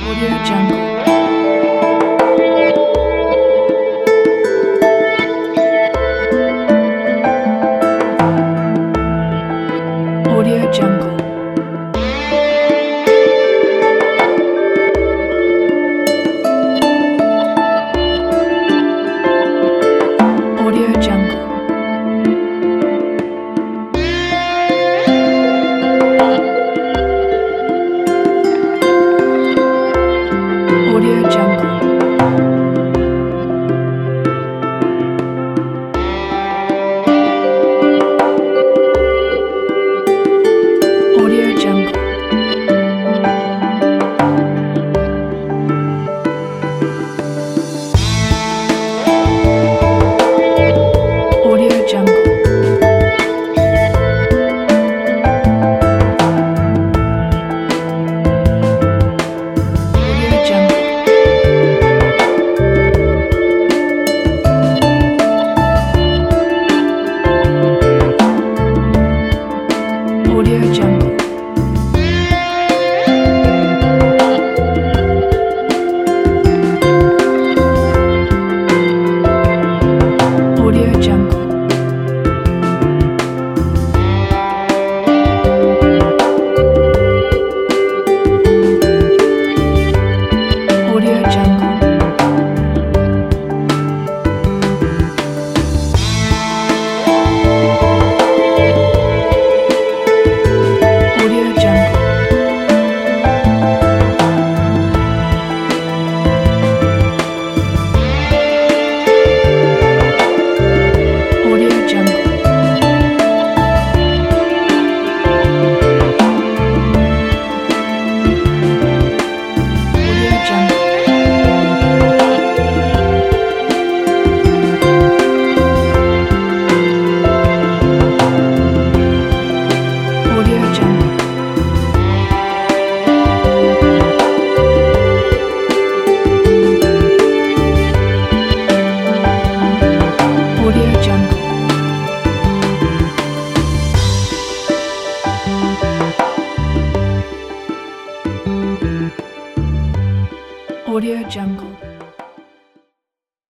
Audio Jungle. Audio Jungle. Audio Jungle. Audio Jungle. Audio Jungle. Audio Jungle. Audio Jungle. Audio Jungle. Audio Jungle. Audio Jungle. Audio Jungle. Audio Jungle. Audio Jungle. Audio Jungle. Audio Jungle. Audio Jungle.